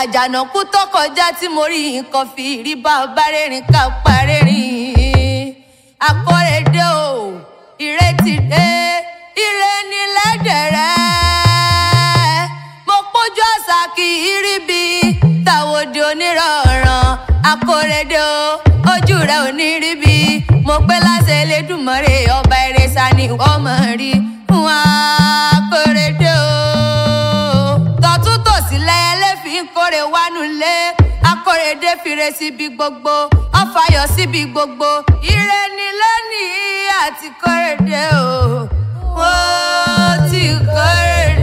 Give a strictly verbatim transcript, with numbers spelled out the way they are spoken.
àjànàkú tó kọjá tí mo rí nǹkan fi rí bàbá rẹ́rìn ká parẹ́rìn. Akọ́rẹdé o ìrètí dé ire ní lẹ́dẹ̀rẹ́. Mo pójú àṣà kì í rí bí tàwòdì onírọ̀ràn. Akọ́rẹdé o ojú rẹ̀ ò ní rí bí. Mo pé láṣẹ Elédùmarè ọba ìrẹsà ni wọ́n mọ̀ rí. Akọ́rẹdé o tọ̀tún tòsì lẹ́yẹlé fi ń kórè wánú lé. Akọ́rẹdé fire síbi gbogbo ọ̀fàyọ̀ síbi gbogbo. Ire ni lónìí àti Kọ́rẹdé o mo ti Kọ́rẹdé.